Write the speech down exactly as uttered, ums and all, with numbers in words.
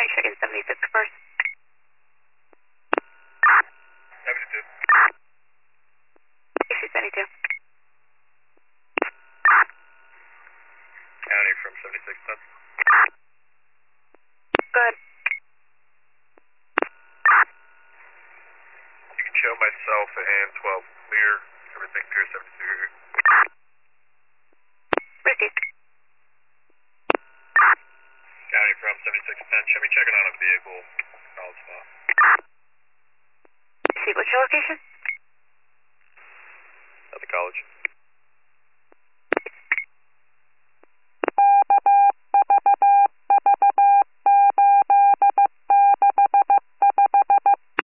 County, checking seventy-six first. seventy-two. A C seventy-two. County from seventy-six, ten. Go ahead. You can show myself and twelve clear. Everything clear, seventy-two. Received. County from seventy-six, ten. Show me checking on a vehicle. College spot. See, what's your location? At the college.